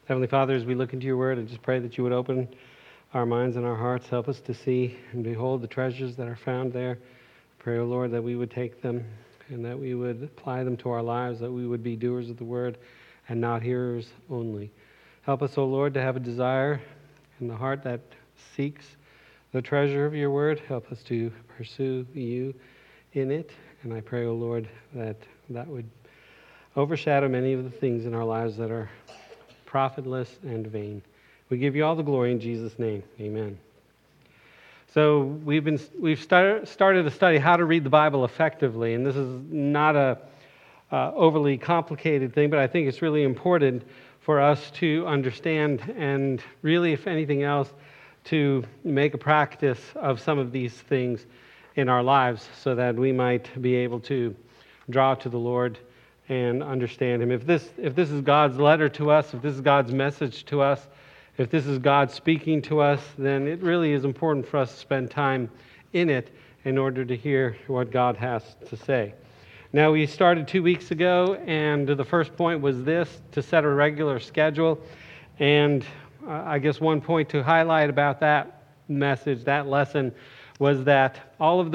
Heavenly Father, as we look into your word, I just pray that you would open our minds and our hearts, help us to see and behold the treasures that are found there. Pray, O Lord, that we would take them and that we would apply them to our lives, that we would be doers of the word and not hearers only. Help us, O Lord, to have a desire in the heart that seeks the treasure of your word. Help us to pursue you in it. And I pray, O Lord, that would overshadow many of the things in our lives that are profitless and vain. We give you all the glory in Jesus' name. Amen. So we've started to study how to read the Bible effectively, and this is not a overly complicated thing, but I think it's really important for us to understand and really, if anything else, to make a practice of some of these things in our lives so that we might be able to draw to the Lord and understand Him. If this is God's letter to us, if this is God's message to us, if this is God speaking to us, then it really is important for us to spend time in it in order to hear what God has to say. Now, we started 2 weeks ago, and the first point was this, to set a regular schedule. And I guess one point to highlight about that message, that lesson, was that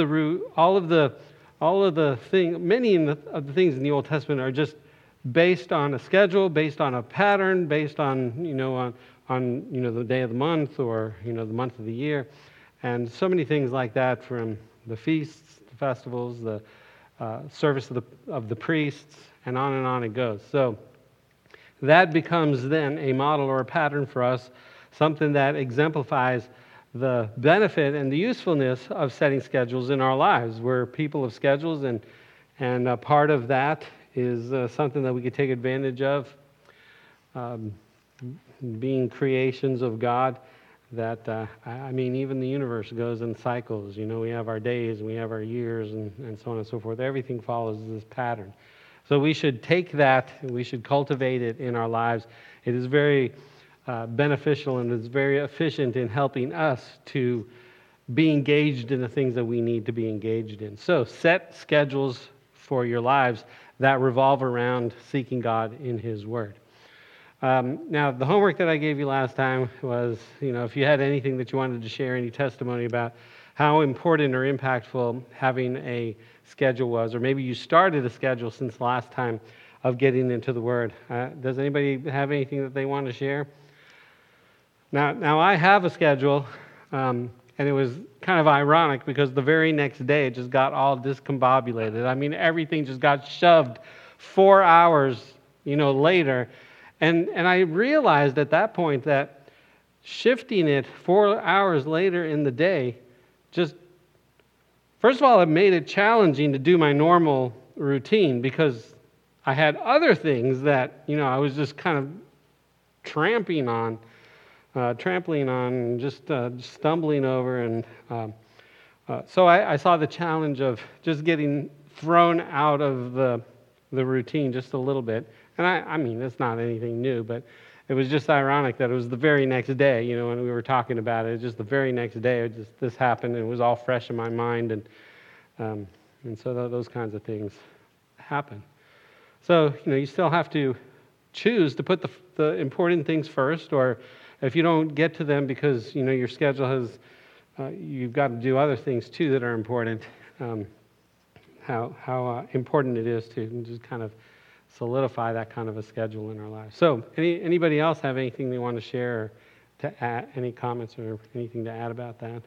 many of the things in the Old Testament are just based on a schedule, based on a pattern, based on the day of the month or the month of the year, and so many things like that, from the feasts, the festivals, the service of the priests, and on it goes. So that becomes then a model or a pattern for us, something that exemplifies the benefit and the usefulness of setting schedules in our lives. We're people of schedules, and a part of that is something that we could take advantage of, being creations of God. That even the universe goes in cycles. We have our days, we have our years, and so on and so forth. Everything follows this pattern. So we should take that, and we should cultivate it in our lives. It is very beneficial, and it's very efficient in helping us to be engaged in the things that we need to be engaged in. So set schedules for your lives that revolve around seeking God in His Word. Now, the homework that I gave you last time was, if you had anything that you wanted to share, any testimony about how important or impactful having a schedule was, or maybe you started a schedule since last time of getting into the Word. Does anybody have anything that they want to share? Now I have a schedule, and it was kind of ironic because the very next day it just got all discombobulated. Everything just got shoved 4 hours, later. And I realized at that point that shifting it 4 hours later in the day just, first of all, it made it challenging to do my normal routine because I had other things that, I was just kind of trampling on, and just stumbling over. And so I saw the challenge of just getting thrown out of the routine just a little bit. And it's not anything new, but it was just ironic that it was the very next day, when we were talking about it, just the very next day, this happened, and it was all fresh in my mind, and so those kinds of things happen. So, you still have to choose to put the important things first, or if you don't get to them because, your schedule has, you've got to do other things too that are important, how important it is to just kind of solidify that kind of a schedule in our lives. So, anybody else have anything they want to share, or to add, any comments or anything to add about that?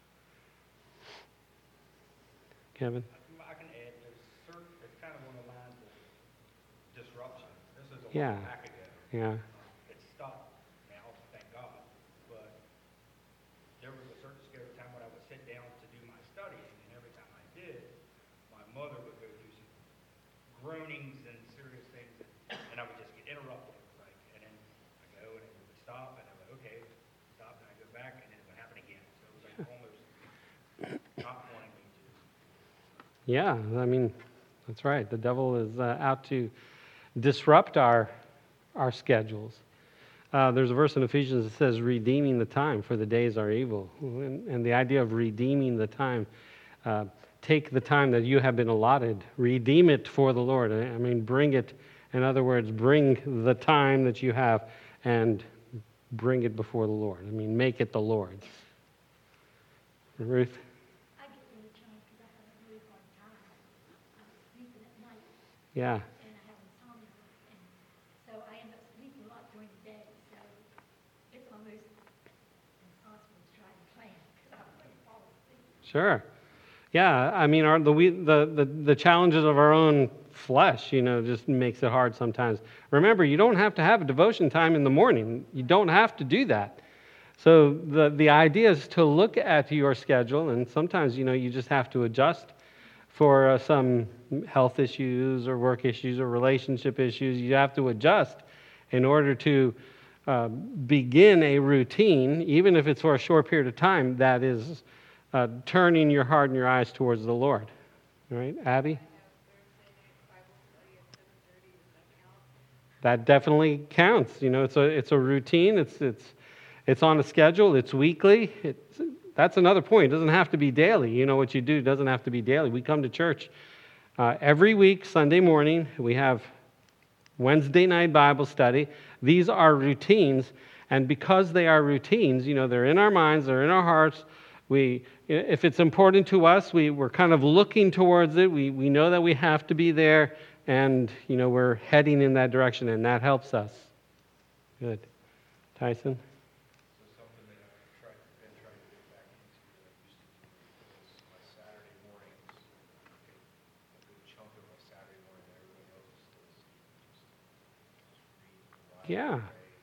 Kevin? I can add, it's kind of on the lines of disruption. This is a Yeah. while back ago. Yeah. It stopped now, thank God. But there was a certain scare time when I would sit down to do my studying, and every time I did, my mother would go through some groanings and serious things, and I would just get interrupted. And then I go, and it would stop, and I would, okay, stop, and I go back, and then it would happen again. So it was like almost not wanting me to. Yeah, that's right. The devil is out to disrupt our schedules. There's a verse in Ephesians that says, redeeming the time, for the days are evil. And the idea of redeeming the time, take the time that you have been allotted, redeem it for the Lord. Bring it, in other words, bring the time that you have and bring it before the Lord. I mean, make it the Lord's. Ruth? I get really challenged because I have a really hard time sleeping at night, Yeah. and I have insomnia, and so I end up sleeping a lot during the day. So it's almost impossible to try to plan because I might fall asleep. Sure. Yeah, I mean, the challenges of our own flesh, just makes it hard sometimes. Remember, you don't have to have a devotion time in the morning. You don't have to do that. So the idea is to look at your schedule, and sometimes, you just have to adjust for some health issues or work issues or relationship issues. You have to adjust in order to begin a routine, even if it's for a short period of time, that is turning your heart and your eyes towards the Lord. All right, Abby? That definitely counts. It's a routine. It's on a schedule. It's weekly. That's another point. It doesn't have to be daily. What you do doesn't have to be daily. We come to church every week, Sunday morning. We have Wednesday night Bible study. These are routines, and because they are routines, they're in our minds, they're in our hearts. If it's important to us, we're kind of looking towards it. We know that we have to be there, and we're heading in that direction, and that helps us. Good. Tyson? So something that I've been trying to get back into that I used to do is my Saturday mornings. A good chunk of my Saturday morning, everybody else is still asleep. Just read the Bible. Yeah.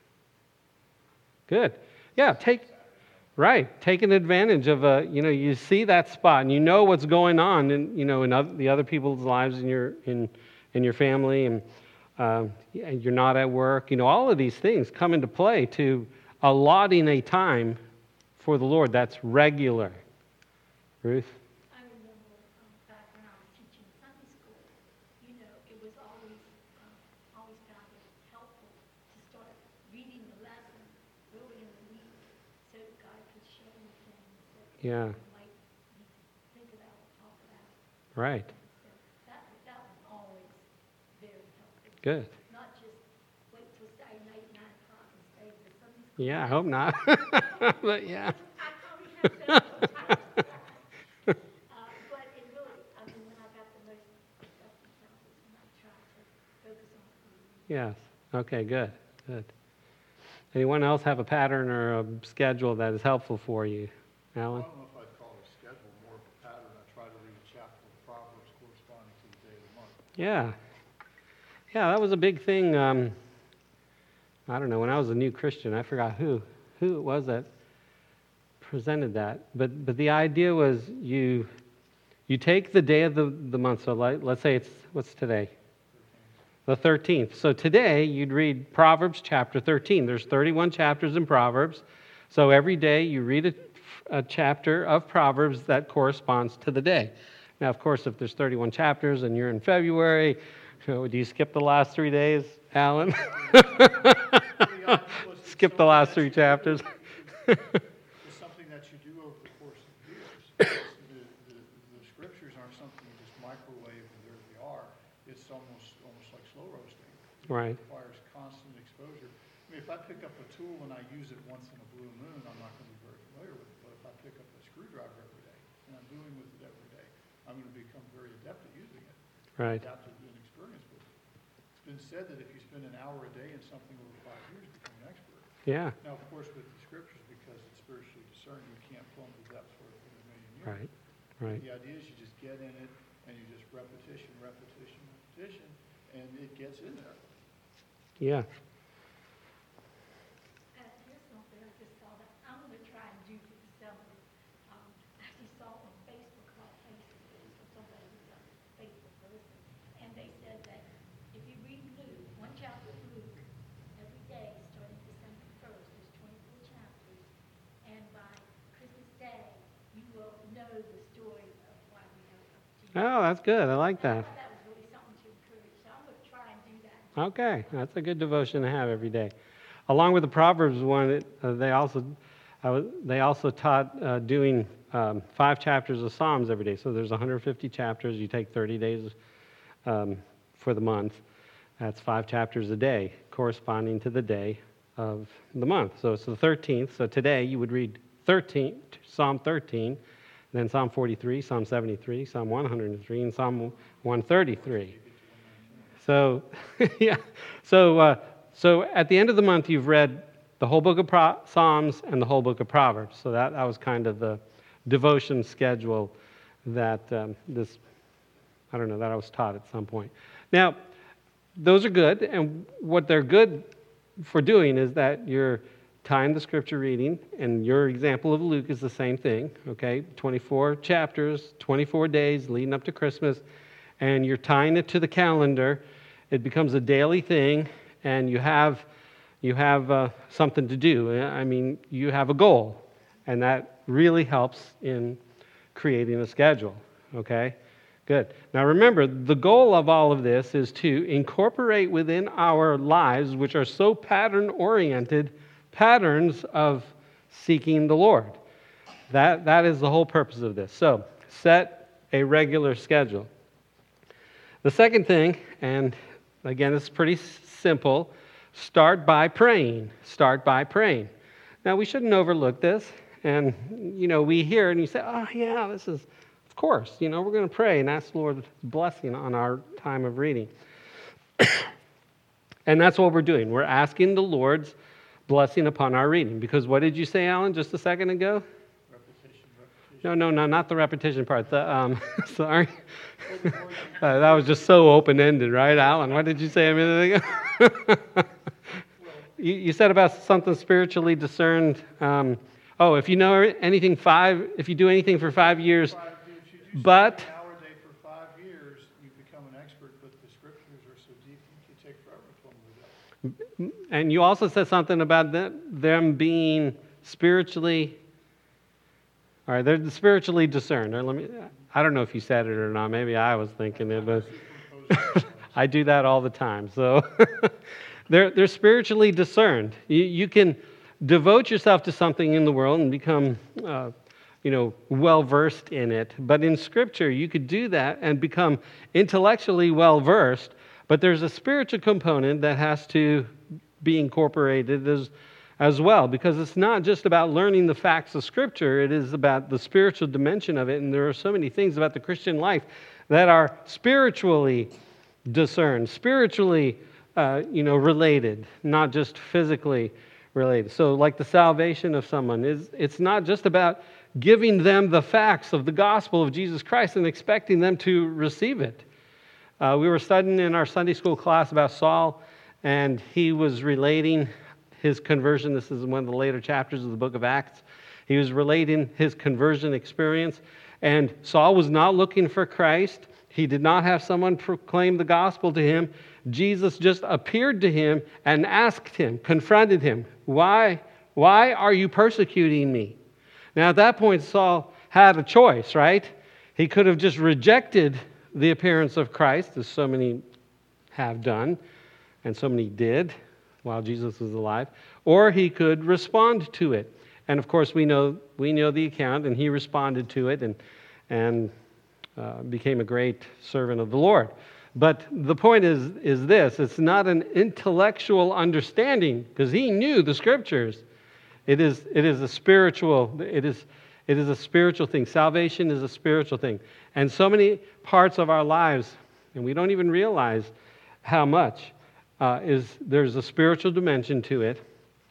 Pray. Good. Yeah, taking advantage of you see that spot and you know what's going on in the other people's lives in your family, and you're not at work. All of these things come into play to allotting a time for the Lord that's regular. Ruth? I remember back when I was teaching Sunday school, it was always found it helpful to start reading the lesson early in the week so God could show me things that Yeah. I might need to think about or talk about. Right. So that was always very helpful. Good. Not just wait till Saturday night, 9 o'clock and stay for Sunday school. Yeah, I hope not. But yeah. I probably have done it from time to time. But it really, when I got the most productive time was when I tried to focus on it. Yes. Okay, good. Anyone else have a pattern or a schedule that is helpful for you? Alan? I don't know if I'd call it a schedule, more of a pattern. I try to read a chapter of Proverbs corresponding to the day of the month. Yeah. Yeah, that was a big thing. I don't know, when I was a new Christian, I forgot who it was that presented that. But the idea was you take the day of the month. So let's say what's today? The 13th. So today you'd read Proverbs chapter 13. There's 31 chapters in Proverbs. So every day you read a chapter of Proverbs that corresponds to the day. Now, of course, if there's 31 chapters and you're in February, do you skip the last 3 days, Alan? Skip the last 3 chapters. It's something that you do over the course of years. The scriptures aren't something you just microwave and there they are. It's almost like slow roasting. Right. It requires constant exposure. I mean, if I pick up a tool and I use it once in a blue moon, I'm not going to be very familiar with it. But if I pick up a screwdriver every day and I'm dealing with it every day, I'm going to become very adept at using it. Right. Adapted and experienced with it. It's been said that if you spend an hour a day in something over 5 years, you become an expert. Yeah. Now, of course, with the scriptures, because it's spiritually discerned, you can't plumb the depths for it in a million years. Right. Right. The idea is you just get in it, and you just repetition, and it gets in there. Yeah. Here's something I just saw that I'm going to try and do for December. I just saw on Facebook about Facebook. It was from somebody who's a Facebook person. And they said that if you read Luke, one chapter of Luke, every day, starting December 1st, there's 24 chapters. And by Christmas Day, you will know the story of why we have Jesus. Oh, that's good. I like I that. thought that was really something to encourage. So I'm going to try and do that. Okay, that's a good devotion to have every day. Along with the Proverbs one, they also taught doing 5 chapters of Psalms every day. So there's 150 chapters. You take 30 days for the month. That's 5 chapters a day, corresponding to the day. of the month. So it's the 13th. So today you would read Psalm 13, then Psalm 43, Psalm 73, Psalm 103, and Psalm 133. So, yeah. So at the end of the month, you've read the whole book of Psalms and the whole book of Proverbs. So that was kind of the devotion schedule that that I was taught at some point. Now, those are good, and what they're good for doing is that you're tying the scripture reading, and your example of Luke is the same thing, okay? 24 chapters, 24 days leading up to Christmas, and you're tying it to the calendar. It becomes a daily thing, and you have something to do. I mean, you have a goal, and that really helps in creating a schedule, okay? Good. Now remember, the goal of all of this is to incorporate within our lives, which are so pattern-oriented, patterns of seeking the Lord. That is the whole purpose of this. So, set a regular schedule. The second thing, and again, it's pretty simple, start by praying. Start by praying. Now, we shouldn't overlook this. And, we hear and you say, oh, yeah, this is, of course, we're going to pray and ask the Lord's blessing on our time of reading. And that's what we're doing. We're asking the Lord's blessing upon our reading. Because what did you say, Alan, just a second ago? Repetition. No, not the repetition part. Sorry. That was just so open-ended, right, Alan? What did you say a minute ago? You said about something spiritually discerned. If you know anything if you do anything for 5 years, but... An hour a day for 5 years, you become an expert, but the scriptures are so deep, you can take forever to them. And you also said something about them being spiritually... All right, they're spiritually discerned. I don't know if you said it or not. Maybe I was thinking it, but I do that all the time. So they're spiritually discerned. You can devote yourself to something in the world and become, well-versed in it. But in Scripture, you could do that and become intellectually well-versed, but there's a spiritual component that has to be incorporated as well, because it's not just about learning the facts of Scripture, it is about the spiritual dimension of it, and there are so many things about the Christian life that are spiritually discerned, spiritually related, not just physically related. So like the salvation of someone, it's not just about giving them the facts of the gospel of Jesus Christ and expecting them to receive it. We were studying in our Sunday school class about Saul, and he was relating his conversion. This is one of the later chapters of the book of Acts. He was relating his conversion experience, and Saul was not looking for Christ. He did not have someone proclaim the gospel to him. Jesus just appeared to him and asked him, confronted him, why are you persecuting me? Now at that point, Saul had a choice, right? He could have just rejected the appearance of Christ, as so many have done, and so many did while Jesus was alive, or he could respond to it. And of course, we know the account, and he responded to it and became a great servant of the Lord. But the point is this: it's not an intellectual understanding, because he knew the Scriptures. It is a spiritual. It is a spiritual thing. Salvation is a spiritual thing, and so many parts of our lives, and we don't even realize how much. There's a spiritual dimension to it.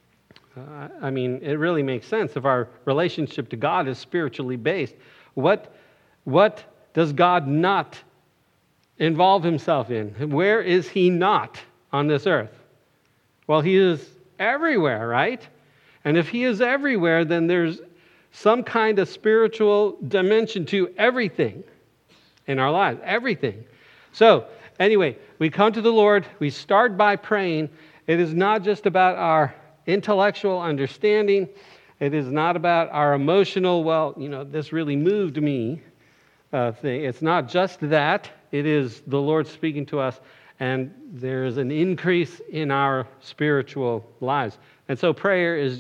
It really makes sense if our relationship to God is spiritually based. What does God not involve himself in? Where is he not on this earth? Well, he is everywhere, right? And if he is everywhere, then there's some kind of spiritual dimension to everything in our lives, everything. So, anyway, we come to the Lord, we start by praying. It is not just about our intellectual understanding. It is not about our emotional, this really moved me thing. It's not just that. It is the Lord speaking to us, and there is an increase in our spiritual lives. And so prayer is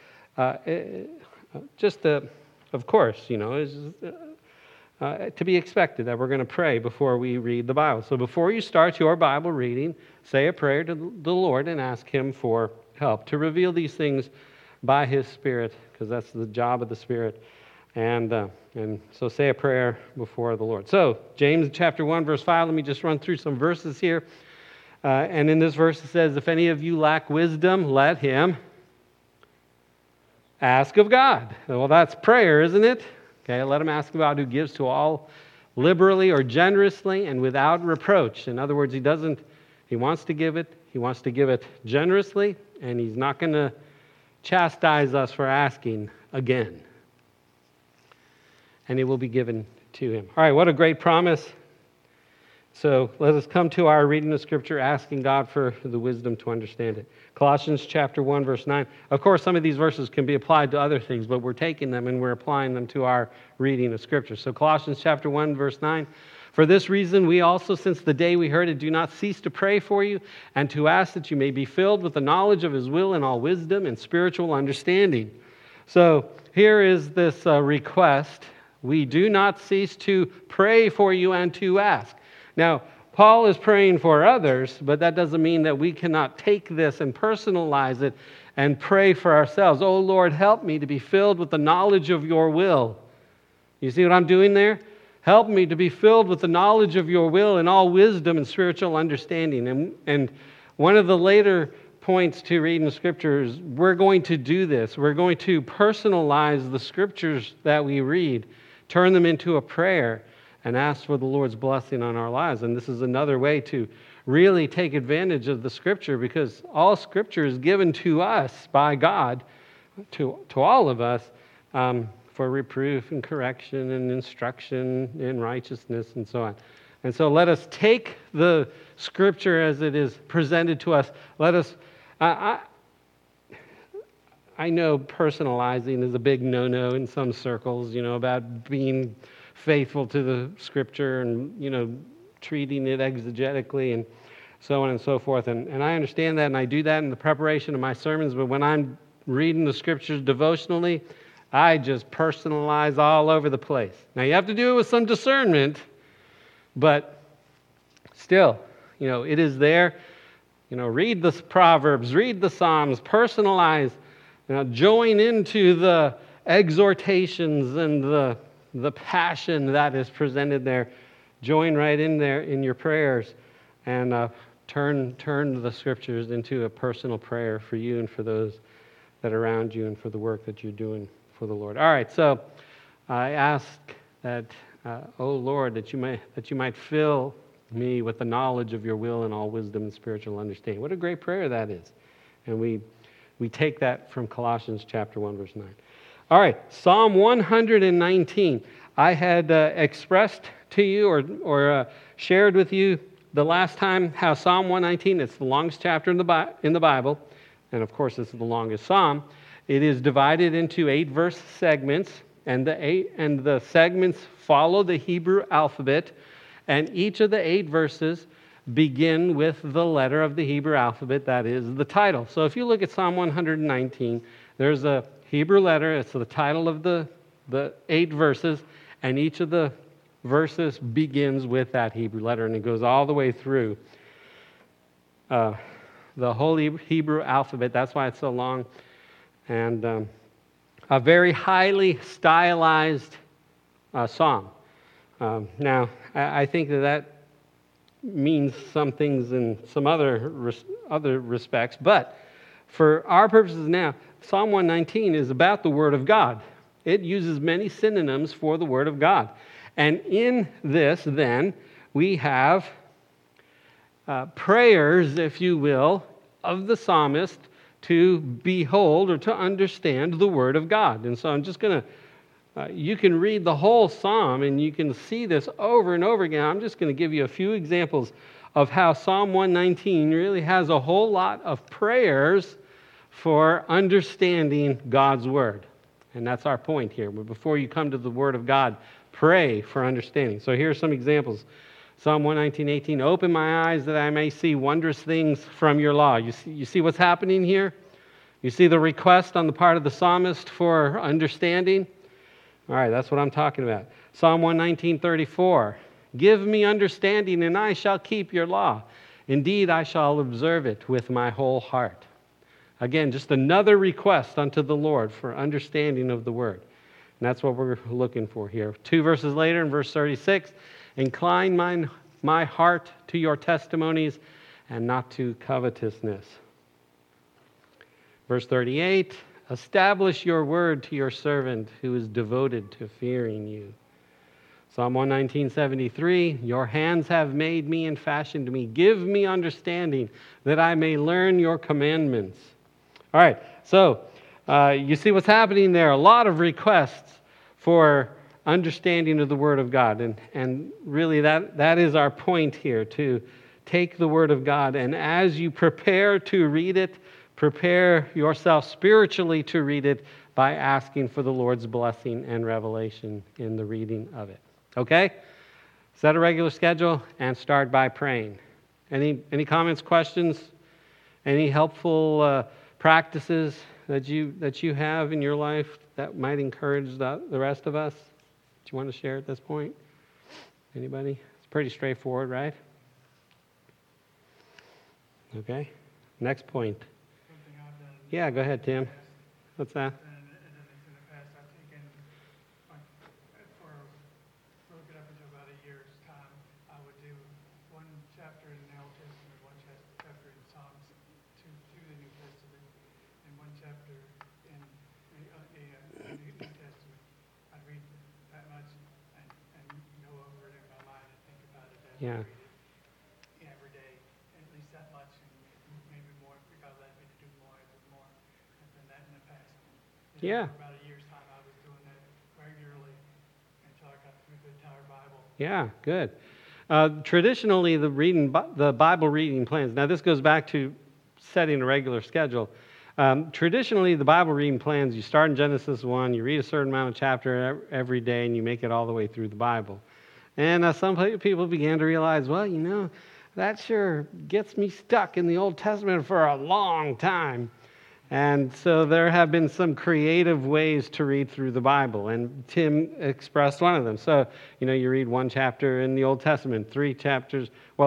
of course, to be expected that we're going to pray before we read the Bible. So before you start your Bible reading, say a prayer to the Lord and ask him for help to reveal these things by His Spirit, because that's the job of the Spirit. And so say a prayer before the Lord. So James chapter 1, verse 5, let me just run through some verses here. And in this verse it says, if any of you lack wisdom, let him ask of God. Well, that's prayer, isn't it? Okay, let him ask of God, who gives to all liberally or generously and without reproach. In other words, he wants to give it generously, and He's not going to chastise us for asking again. And it will be given to him. All right, what a great promise. So let us come to our reading of Scripture, asking God for the wisdom to understand it. Colossians chapter 1, verse 9. Of course, some of these verses can be applied to other things, but we're taking them and we're applying them to our reading of Scripture. So Colossians chapter 1, verse 9. For this reason, we also, since the day we heard it, do not cease to pray for you and to ask that you may be filled with the knowledge of His will and all wisdom and spiritual understanding. So here is this request. We do not cease to pray for you and to ask. Now, Paul is praying for others, but that doesn't mean that we cannot take this and personalize it and pray for ourselves. Oh, Lord, help me to be filled with the knowledge of your will. You see what I'm doing there? Help me to be filled with the knowledge of your will and all wisdom and spiritual understanding. And one of the later points to read in Scripture is we're going to do this. We're going to personalize the Scriptures that we read, turn them into a prayer, and ask for the Lord's blessing on our lives. And this is another way to really take advantage of the Scripture, because all Scripture is given to us by God, to all of us, for reproof and correction and instruction in righteousness and so on. And so let us take the Scripture as it is presented to us. Let us, I know personalizing is a big no-no in some circles, about being faithful to the Scripture and, treating it exegetically and so on and so forth. And I understand that, and I do that in the preparation of my sermons, but when I'm reading the Scriptures devotionally, I just personalize all over the place. Now, you have to do it with some discernment, but still, it is there. Read the Proverbs, read the Psalms, personalize, join into the exhortations and the passion that is presented there. Join right in there in your prayers and turn the Scriptures into a personal prayer for you and for those that are around you and for the work that you're doing for the Lord. All right, so I ask that, oh Lord, that you might fill me with the knowledge of your will and all wisdom and spiritual understanding. What a great prayer that is. And we take that from Colossians chapter 1, verse 9. All right, Psalm 119. I had expressed to you or shared with you the last time how Psalm 119, it's the longest chapter in the Bible, and of course it's the longest psalm. It is divided into 8 verse segments, and the segments follow the Hebrew alphabet, and each of the 8 verses begin with the letter of the Hebrew alphabet, that is the title. So if you look at Psalm 119, there's a Hebrew letter, it's the title of the 8 verses, and each of the verses begins with that Hebrew letter, and it goes all the way through the whole Hebrew alphabet. That's why it's so long. And a very highly stylized psalm. Now, I think that means some things in some other respects, but for our purposes now, Psalm 119 is about the Word of God. It uses many synonyms for the Word of God. And in this, then, we have prayers, if you will, of the psalmist to behold or to understand the Word of God. And so I'm just going to, you can read the whole psalm and you can see this over and over again. I'm just going to give you a few examples of how Psalm 119 really has a whole lot of prayers for understanding God's Word. And that's our point here. But before you come to the Word of God, pray for understanding. So here are some examples. Psalm 119:18, open my eyes that I may see wondrous things from your law. You see what's happening here? You see the request on the part of the psalmist for understanding? All right, that's what I'm talking about. Psalm 119:34, give me understanding and I shall keep your law. Indeed, I shall observe it with my whole heart. Again, just another request unto the Lord for understanding of the Word. And that's what we're looking for here. 2 verses later, in verse 36, incline my heart to your testimonies and not to covetousness. Verse 38, establish your word to your servant who is devoted to fearing you. Psalm 119:73, your hands have made me and fashioned me. Give me understanding that I may learn your commandments. All right, so you see what's happening there. A lot of requests for understanding of the Word of God. And really that is our point here, to take the Word of God. And as you prepare to read it, prepare yourself spiritually to read it by asking for the Lord's blessing and revelation in the reading of it. Okay? Set a regular schedule and start by praying. Any comments, questions? Any helpful practices that you have in your life that might encourage the rest of us? Do you want to share at this point? Anybody? It's pretty straightforward, right? Okay. Next point. Something I've done Yeah, go ahead, Tim. What's that? and in the past, I've taken, for a good up until about a year's time, I would do one chapter in the Old Testament, one chapter in Psalms to the New Testament, and one chapter in the New Testament. I'd read that much and go over it in my mind and think about it as I Yeah. read it every day, at least that much, and maybe more if God led me to do more, I do more. I've done that in the past. Yeah. For about a year's time, I was doing that regularly until I got through the entire Bible. Yeah, good. Traditionally, the Bible reading plans. Now, this goes back to setting a regular schedule. Traditionally, the Bible reading plans, you start in Genesis 1, you read a certain amount of chapter every day, and you make it all the way through the Bible. And some people began to realize, well, that sure gets me stuck in the Old Testament for a long time. And so there have been some creative ways to read through the Bible, and Tim expressed one of them. So, you read one chapter in the Old Testament, three chapters in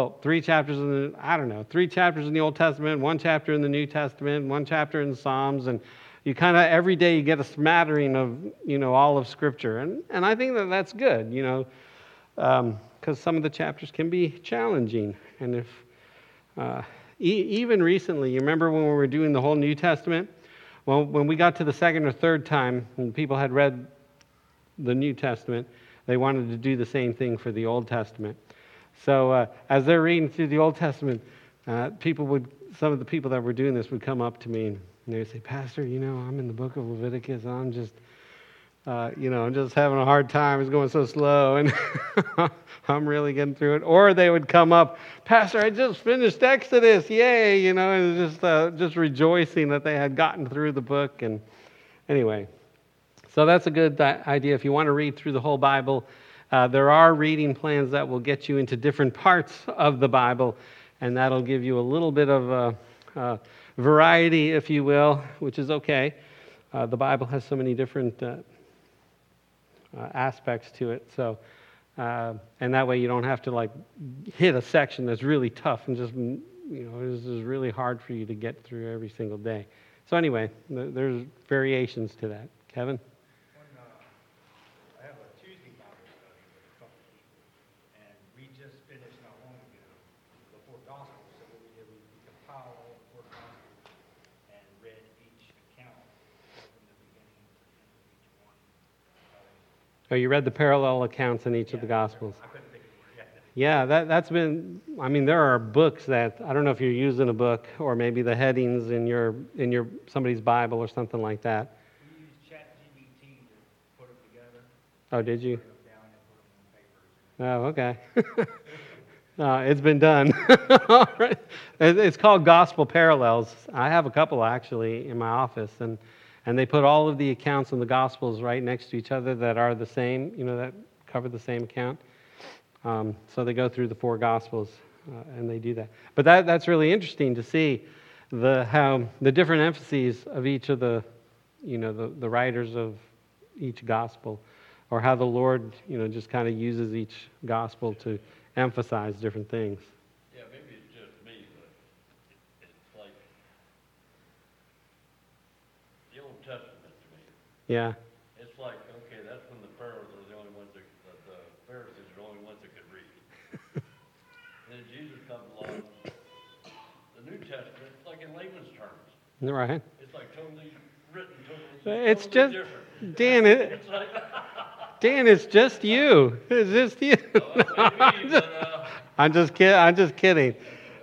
the Old Testament, one chapter in the New Testament, one chapter in the Psalms, and you kind of, every day you get a smattering of, all of Scripture. And I think that's good, because some of the chapters can be challenging. And if... even recently, you remember when we were doing the whole New Testament? Well, when we got to the second or third time, and people had read the New Testament, they wanted to do the same thing for the Old Testament. So as they're reading through the Old Testament, some of the people that were doing this would come up to me and they would say, Pastor, I'm in the book of Leviticus, and I'm just having a hard time. It's going so slow, and I'm really getting through it. Or they would come up, Pastor, I just finished Exodus, yay! And just rejoicing that they had gotten through the book. And anyway, so that's a good idea. If you want to read through the whole Bible, there are reading plans that will get you into different parts of the Bible, and that'll give you a little bit of variety, if you will, which is okay. The Bible has so many different aspects to it. So, and that way you don't have to hit a section that's really tough and just, this is really hard for you to get through every single day. So anyway, there's variations to that. Kevin? I have a Tuesday Bible study with a couple people, and we just finished not long ago the four Gospels. So what we did, we compiled all the four Gospels and read each account from the beginning to the end of each one. Oh, you read the parallel accounts in each of the Gospels. I couldn't think of the word. Yeah, that's been, there are books that, I don't know if you're using a book or maybe the headings in your somebody's Bible or something like that. We used ChatGPT to put them together. Oh, did you? Write them down and put them on papers. Oh, okay. It's been done. All right. It's called Gospel Parallels. I have a couple actually in my office, and they put all of the accounts in the Gospels right next to each other that are the same, that cover the same account. So they go through the four Gospels, and they do that. But that's really interesting to see how the different emphases of each of the writers of each Gospel, or how the Lord, just kind of uses each Gospel to emphasize different things. Yeah, maybe it's just me, but it's like Testament to me. Yeah. It's like, okay, that's when the Pharaohs are the only ones that, the Pharisees are the only ones that could read. Then Jesus comes along. The New Testament, it's like in layman's terms. Right. It's like totally written, totally, It's totally just, different. Dan, It's like, Dan, it's just you. It's just you. maybe, but, I'm just kidding. I'm just kidding.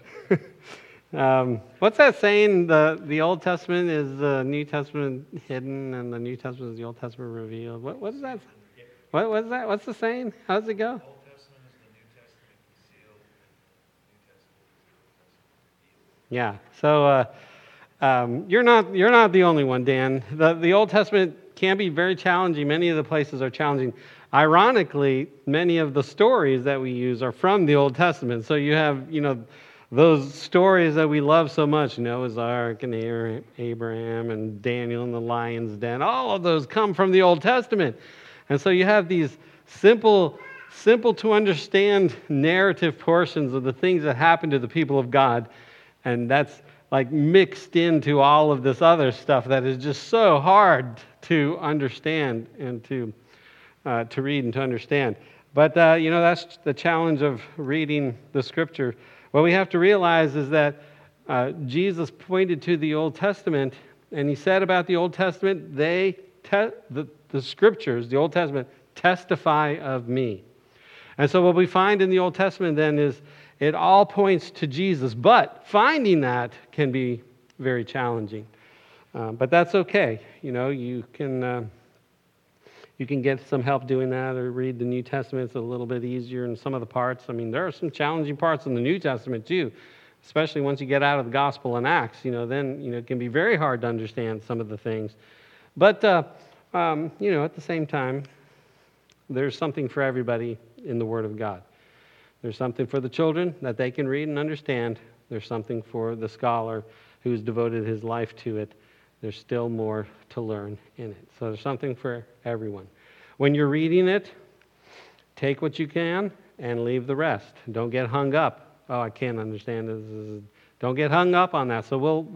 What's that saying? The Old Testament is the New Testament hidden, and the New Testament is the Old Testament revealed. What is that? What is that? What's the saying? How does it go? Old Testament is the New Testament concealed, and the New Testament is the Old Testament revealed. Yeah. So you're not the only one, Dan. The Old Testament can be very challenging. Many of the places are challenging. Ironically, many of the stories that we use are from the Old Testament. So you have, those stories that we love so much, Noah's Ark and Abraham and Daniel and the lion's den. All of those come from the Old Testament. And so you have these simple to understand narrative portions of the things that happen to the people of God. And that's like mixed into all of this other stuff that is just so hard to understand and to read and to understand. But, that's the challenge of reading the Scripture. What we have to realize is that Jesus pointed to the Old Testament, and he said about the Old Testament, the Scriptures, the Old Testament, testify of me. And so what we find in the Old Testament then is it all points to Jesus, but finding that can be very challenging. But that's okay. You can get some help doing that, or read the New Testament. It's a little bit easier in some of the parts. I mean, there are some challenging parts in the New Testament too, especially once you get out of the Gospel and Acts. Then it can be very hard to understand some of the things. But at the same time, there's something for everybody in the Word of God. There's something for the children that they can read and understand. There's something for the scholar who's devoted his life to it. There's still more to learn in it. So there's something for everyone. When you're reading it, take what you can and leave the rest. Don't get hung up. Oh, I can't understand this. Don't get hung up on that. So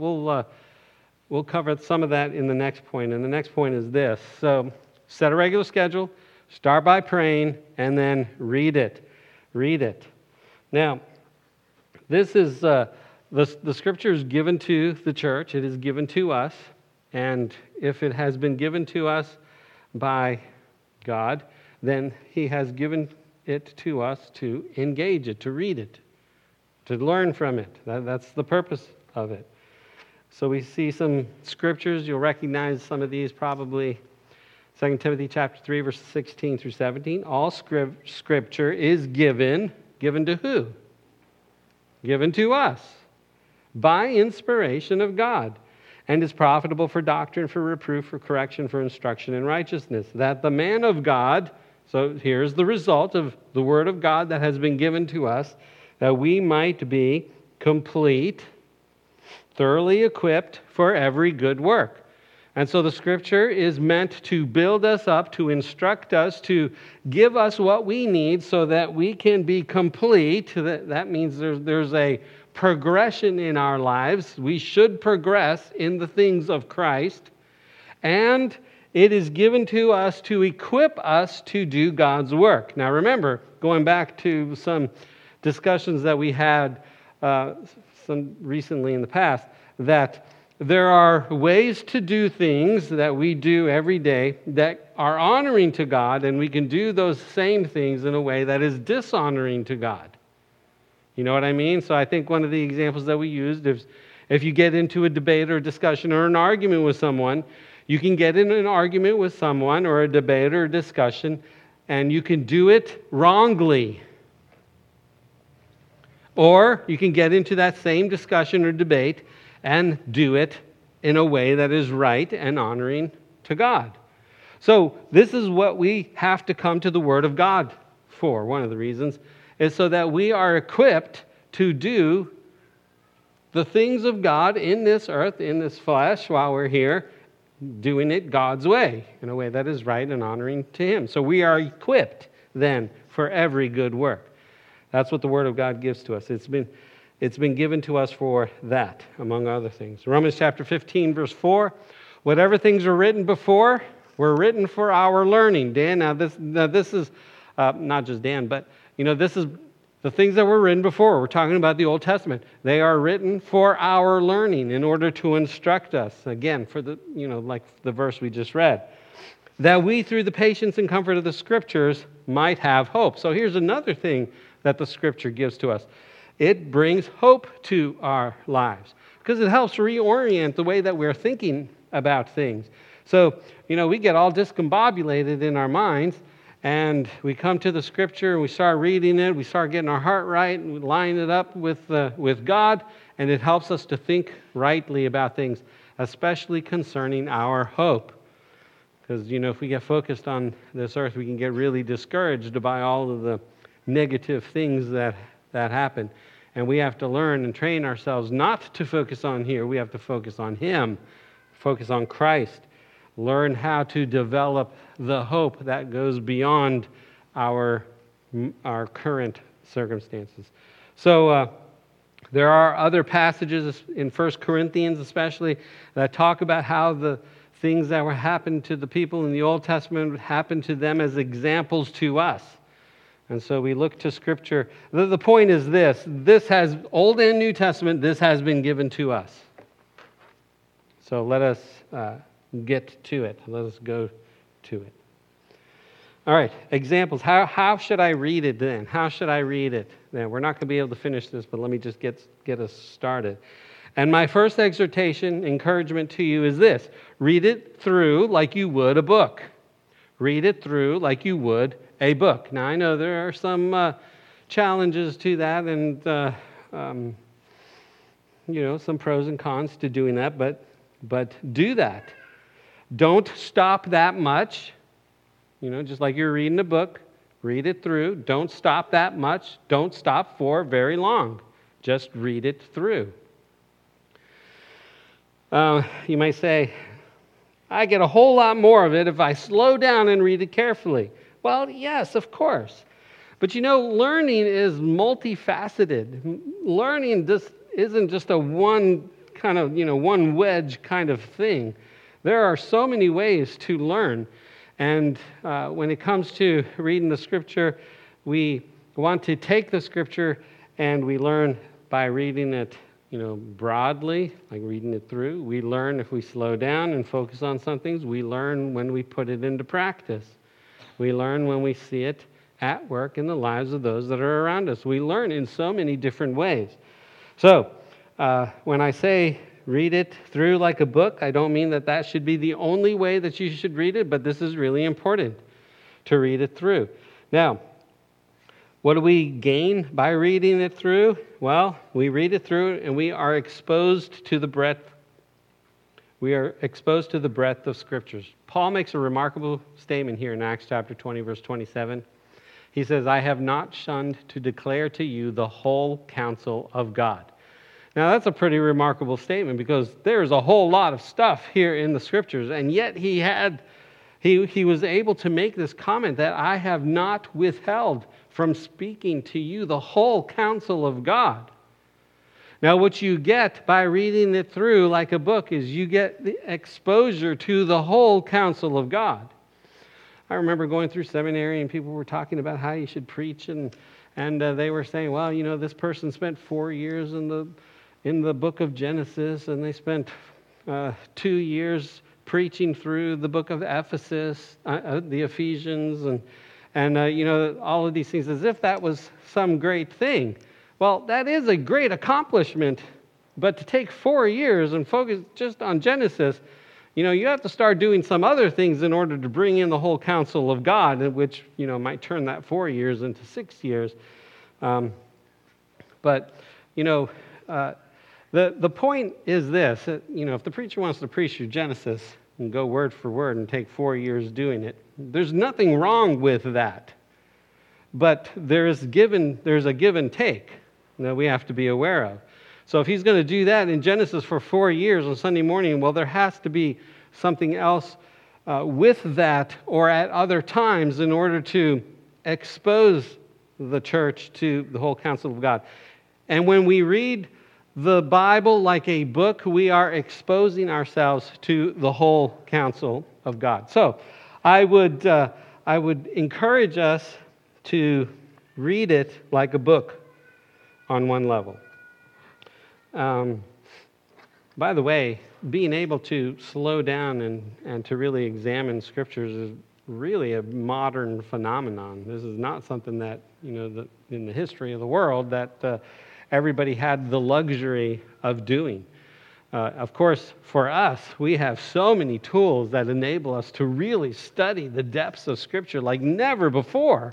we'll cover some of that in the next point. And the next point is this. So set a regular schedule, start by praying, and then read it. Read it. Now, this is the Scripture is given to the church. It is given to us. And if it has been given to us by God, then He has given it to us to engage it, to read it, to learn from it. That's the purpose of it. So we see some scriptures. You'll recognize some of these probably. 2 Timothy chapter 3, verses 16 through 17. All Scripture is given to who? Given to us by inspiration of God, and is profitable for doctrine, for reproof, for correction, for instruction in righteousness, that the man of God, so here's the result of the Word of God that has been given to us, that we might be complete, thoroughly equipped for every good work. And so the Scripture is meant to build us up, to instruct us, to give us what we need so that we can be complete. That means there's a progression in our lives. We should progress in the things of Christ. And it is given to us to equip us to do God's work. Now remember, going back to some discussions that we had some recently in the past, that there are ways to do things that we do every day that are honoring to God, and we can do those same things in a way that is dishonoring to God. You know what I mean? So I think one of the examples that we used is if you get into a debate or a discussion or an argument with someone, you can get in an argument with someone or a debate or a discussion, and you can do it wrongly. Or you can get into that same discussion or debate and do it in a way that is right and honoring to God. So this is what we have to come to the Word of God for. One of the reasons is so that we are equipped to do the things of God in this earth, in this flesh, while we're here, doing it God's way, in a way that is right and honoring to Him. So we are equipped then for every good work. That's what the Word of God gives to us. It's been given to us for that, among other things. Romans chapter 15, verse 4, Whatever things were written before were written for our learning. Dan, now this is not just Dan, but this is the things that were written before. We're talking about the Old Testament. They are written for our learning in order to instruct us. Again, for the like the verse we just read, that we through the patience and comfort of the Scriptures might have hope. So here's another thing that the Scripture gives to us. It brings hope to our lives because it helps reorient the way that we're thinking about things. So, we get all discombobulated in our minds, and we come to the Scripture and we start reading it, we start getting our heart right, and we line it up with God, and it helps us to think rightly about things, especially concerning our hope. Because, if we get focused on this earth, we can get really discouraged by all of the negative things that happen. And we have to learn and train ourselves not to focus on here. We have to focus on Him, focus on Christ, learn how to develop the hope that goes beyond our current circumstances. So there are other passages in 1 Corinthians especially that talk about how the things that were happened to the people in the Old Testament happened to them as examples to us. And so we look to Scripture. The point is this has, Old and New Testament, this has been given to us. So let us get to it. Let us go to it. All right, examples. How should I read it then? How should I read it then? We're not going to be able to finish this, but let me just get us started. And my first exhortation, encouragement to you is this. Read it through like you would a book. Read it through like you would a book. Now, I know there are some challenges to that and, some pros and cons to doing that, but do that. Don't stop that much. Just like you're reading a book, read it through. Don't stop that much. Don't stop for very long. Just read it through. You might say, I get a whole lot more of it if I slow down and read it carefully. Well, yes, of course. But learning is multifaceted. Learning just isn't just a one kind of, one wedge kind of thing. There are so many ways to learn. And when it comes to reading the Scripture, we want to take the Scripture and we learn by reading it, broadly, like reading it through. We learn if we slow down and focus on some things. We learn when we put it into practice. We learn when we see it at work in the lives of those that are around us. We learn in so many different ways. So, when I say read it through like a book, I don't mean that should be the only way that you should read it, but this is really important to read it through. Now, what do we gain by reading it through? Well, we read it through and we are exposed to the breadth. We are exposed to the breadth of Scriptures. Paul makes a remarkable statement here in Acts chapter 20, verse 27. He says, I have not shunned to declare to you the whole counsel of God. Now, that's a pretty remarkable statement because there's a whole lot of stuff here in the Scriptures, and yet he was able to make this comment that I have not withheld from speaking to you the whole counsel of God. Now, what you get by reading it through like a book is you get the exposure to the whole counsel of God. I remember going through seminary and people were talking about how you should preach, and they were saying, well, this person spent 4 years in the book of Genesis, and they spent 2 years preaching through the book of Ephesus, the Ephesians, and all of these things, as if that was some great thing. Well, that is a great accomplishment, but to take 4 years and focus just on Genesis, you have to start doing some other things in order to bring in the whole counsel of God, which, might turn that 4 years into 6 years. But the point is this, if the preacher wants to preach through Genesis and go word for word and take 4 years doing it, there's nothing wrong with that. But there's a give and take that we have to be aware of. So if he's going to do that in Genesis for 4 years on Sunday morning, well, there has to be something else with that or at other times in order to expose the church to the whole counsel of God. And when we read the Bible like a book, we are exposing ourselves to the whole counsel of God. So I would encourage us to read it like a book on one level. By the way, being able to slow down and to really examine scriptures is really a modern phenomenon. This is not something that, in the history of the world that everybody had the luxury of doing. Of course, for us, we have so many tools that enable us to really study the depths of Scripture like never before.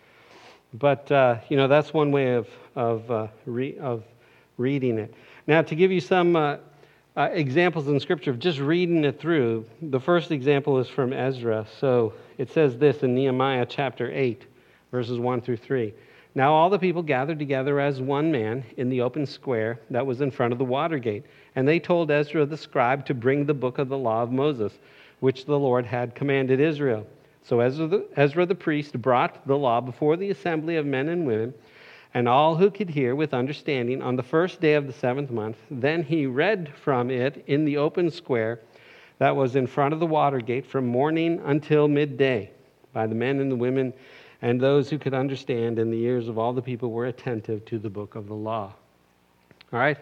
But, that's one way of reading it. Now, to give you some examples in Scripture of just reading it through, the first example is from Ezra. So it says this in Nehemiah chapter 8, verses 1 through 3. Now all the people gathered together as one man in the open square that was in front of the water gate. And they told Ezra the scribe to bring the book of the law of Moses, which the Lord had commanded Israel. So Ezra the priest brought the law before the assembly of men and women, and all who could hear with understanding on the first day of the 7th month. Then he read from it in the open square that was in front of the water gate from morning until midday by the men and the women and those who could understand, and the ears of all the people were attentive to the book of the law. All right?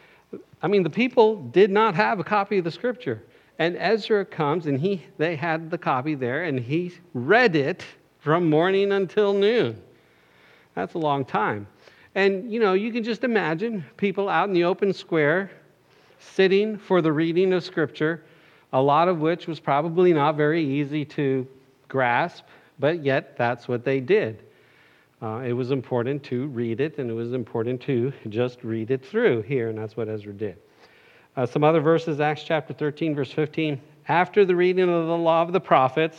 I mean, the people did not have a copy of the Scripture. And Ezra comes, and they had the copy there, and he read it from morning until noon. That's a long time. And, you can just imagine people out in the open square sitting for the reading of Scripture, a lot of which was probably not very easy to grasp, but yet that's what they did. It was important to read it, and it was important to just read it through here, and that's what Ezra did. Some other verses, Acts chapter 13, verse 15. After the reading of the law of the prophets,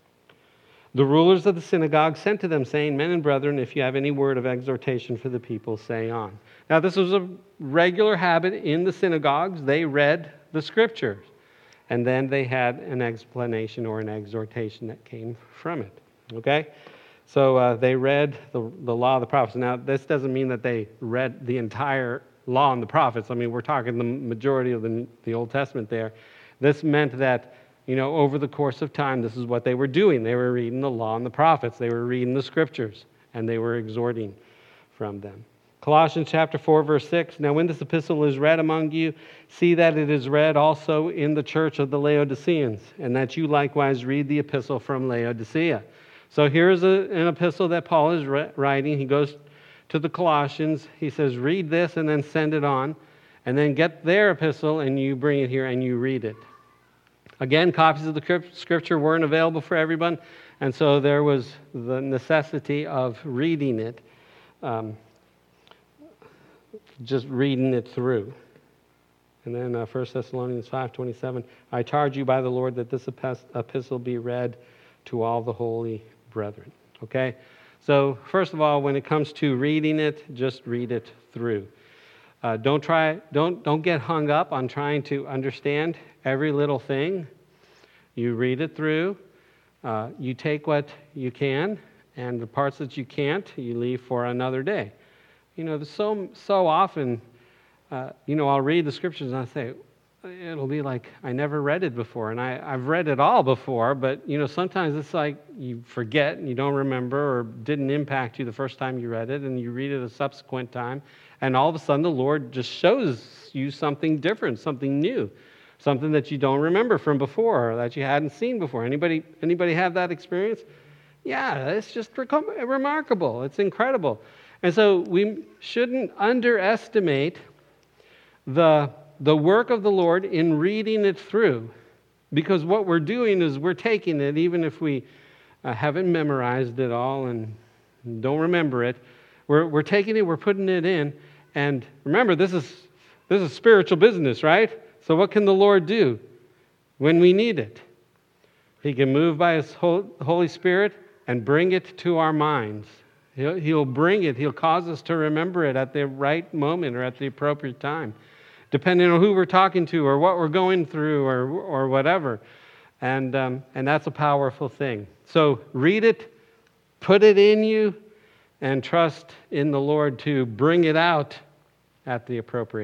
the rulers of the synagogue sent to them, saying, Men and brethren, if you have any word of exhortation for the people, say on. Now, this was a regular habit in the synagogues. They read the Scriptures, and then they had an explanation or an exhortation that came from it. Okay? So they read the law of the prophets. Now, this doesn't mean that they read the entire law and the prophets. I mean, we're talking the majority of the Old Testament there. This meant that, over the course of time, this is what they were doing. They were reading the law and the prophets. They were reading the Scriptures, and they were exhorting from them. Colossians chapter 4, verse 6. Now, when this epistle is read among you, see that it is read also in the church of the Laodiceans, and that you likewise read the epistle from Laodicea. So here's an epistle that Paul is writing. He goes to the Colossians. He says, read this and then send it on. And then get their epistle and you bring it here and you read it. Again, copies of the Scripture weren't available for everyone. And so there was the necessity of reading it, just reading it through. And then 1 Thessalonians 5:27, I charge you by the Lord that this epistle be read to all the holy brethren. Okay? So, first of all, when it comes to reading it, just read it through. Don't get hung up on trying to understand every little thing. You read it through. You take what you can, and the parts that you can't, you leave for another day. So often, I'll read the Scriptures and I say, it'll be like I never read it before, and I've read it all before, but sometimes it's like you forget and you don't remember, or didn't impact you the first time you read it, and you read it a subsequent time, and all of a sudden the Lord just shows you something different, something new, something that you don't remember from before, or that you hadn't seen before. Anybody have that experience? Yeah, it's just remarkable. It's incredible. And so we shouldn't underestimate the work of the Lord in reading it through, because what we're doing is we're taking it, even if we haven't memorized it all and don't remember it, we're taking it, we're putting it in, and remember, this is spiritual business, right? So what can the Lord do when we need it? He can move by His Holy Spirit and bring it to our minds. He'll bring it, He'll cause us to remember it at the right moment or at the appropriate time, depending on who we're talking to or what we're going through or whatever. And that's a powerful thing. So read it, put it in you, and trust in the Lord to bring it out at the appropriate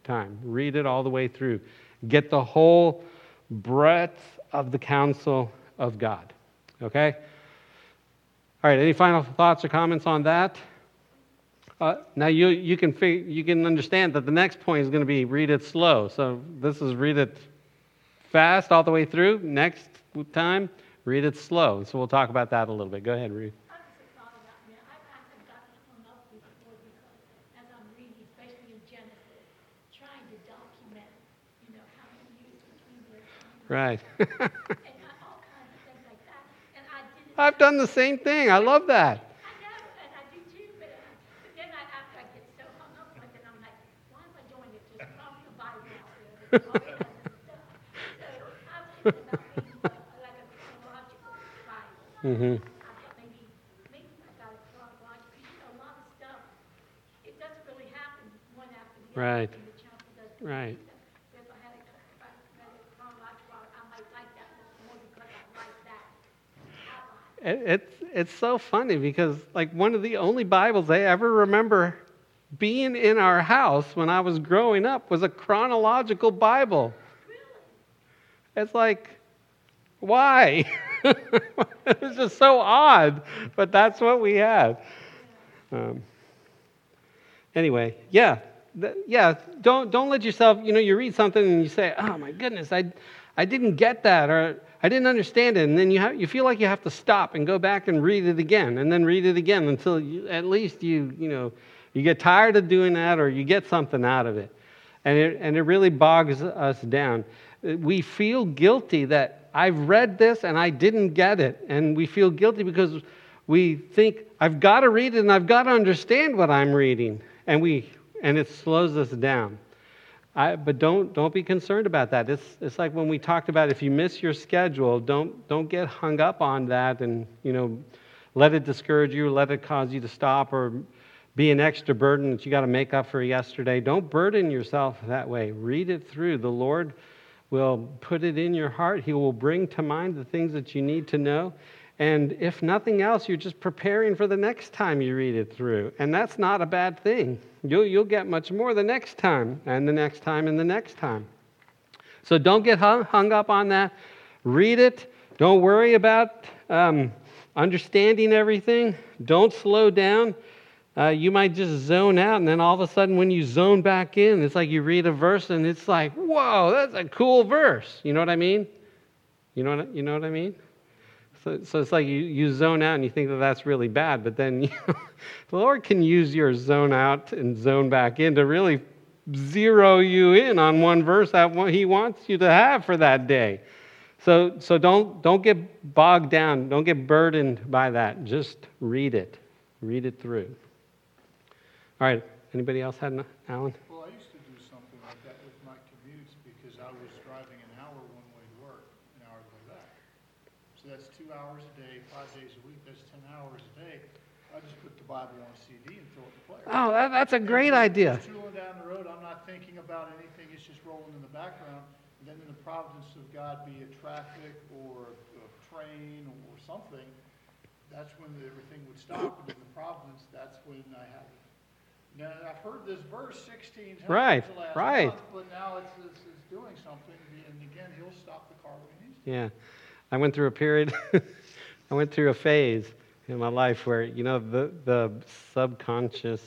time. Read it all the way through. Get the whole breadth of the counsel of God. Okay? All right, any final thoughts or comments on that? Now you can understand that the next point is going to be read it slow. So this is read it fast all the way through. Next time, read it slow. So we'll talk about that a little bit. Go ahead, Ruth. I just thought about that. I've gotten hung up before because as I'm reading, especially in Genesis, trying to document, how many years between their times Right. and all kinds of things like that. And I didn't. I've done the same thing. I love that. I know, and I do too, but then after I get so hung up with it, I'm like, why am I doing it? Just throw the Bible out there. There's all kinds of stuff. So I'm thinking about reading like a chronological Bible. Mm-hmm. I thought maybe I got it chronological. A lot of stuff, it doesn't really happen one after the other. Right. And the chapter doesn't. Right. So if I had it chronological, I might like that more because I like that outline. It's so funny because like one of the only Bibles I ever remember being in our house when I was growing up was a chronological Bible. It's like, why? It's just so odd, but that's what we had. Anyway, yeah. Don't let yourself, you read something and you say, oh my goodness, I didn't get that, or I didn't understand it, and then you feel like you have to stop and go back and read it again, and then read it again until at least you get tired of doing that, or you get something out of it, and it really bogs us down. We feel guilty that I've read this and I didn't get it, and we feel guilty because we think I've got to read it and I've got to understand what I'm reading, and it slows us down. But don't be concerned about that. It's like when we talked about if you miss your schedule, don't get hung up on that and let it discourage you, let it cause you to stop or be an extra burden that you got to make up for yesterday. Don't burden yourself that way. Read it through. The Lord will put it in your heart. He will bring to mind the things that you need to know. And if nothing else, you're just preparing for the next time you read it through. And that's not a bad thing. You'll get much more the next time, and the next time, and the next time. So don't get hung up on that. Read it. Don't worry about understanding everything. Don't slow down. You might just zone out, and then all of a sudden when you zone back in, it's like you read a verse, and it's like, whoa, that's a cool verse. You know what I mean? You know what I mean? So it's like you zone out and you think that that's really bad, but then the Lord can use your zone out and zone back in to really zero you in on one verse that He wants you to have for that day. So don't get bogged down, don't get burdened by that. Just read it through. All right, anybody else had Alan? Well, I used to do something like that with my commutes because I was driving an hour one way to work, an hour to go back. So that's 2 hours a day, 5 days a week, that's 10 hours a day. I just put the Bible on a CD and throw it in the player. Oh, that's a great idea. Tooling down the road, I'm not thinking about anything, it's just rolling in the background. And then in the providence of God, be it traffic or a train or something, that's when everything would stop. And in the providence, that's when I have it. Now, I've heard this verse 16 times Right, the last right. month, but now it's doing something. And again, He'll stop the car when He needs to. Yeah. I went through a period, I went through a phase in my life where, the subconscious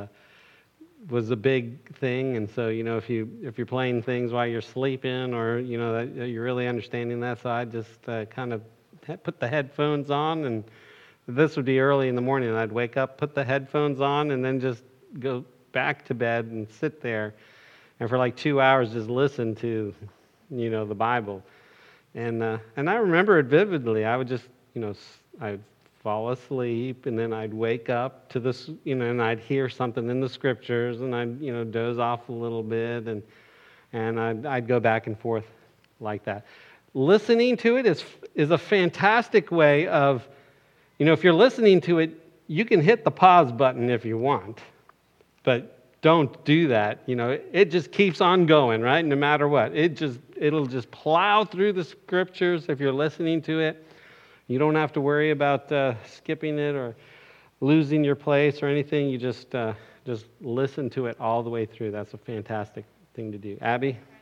was a big thing. And so, if you're playing things while you're sleeping or, that you're really understanding that. So I just kind of put the headphones on, and this would be early in the morning. And I'd wake up, put the headphones on, and then just go back to bed and sit there. And for like 2 hours, just listen to, the Bible. And I remember it vividly. I would just, I'd fall asleep, and then I'd wake up to this, and I'd hear something in the scriptures, and I'd, doze off a little bit, and I'd go back and forth like that. Listening to it is a fantastic way of, if you're listening to it, you can hit the pause button if you want, but don't do that. It just keeps on going, right? No matter what. It'll just plow through the scriptures if you're listening to it. You don't have to worry about skipping it or losing your place or anything. You just listen to it all the way through. That's a fantastic thing to do. Abby?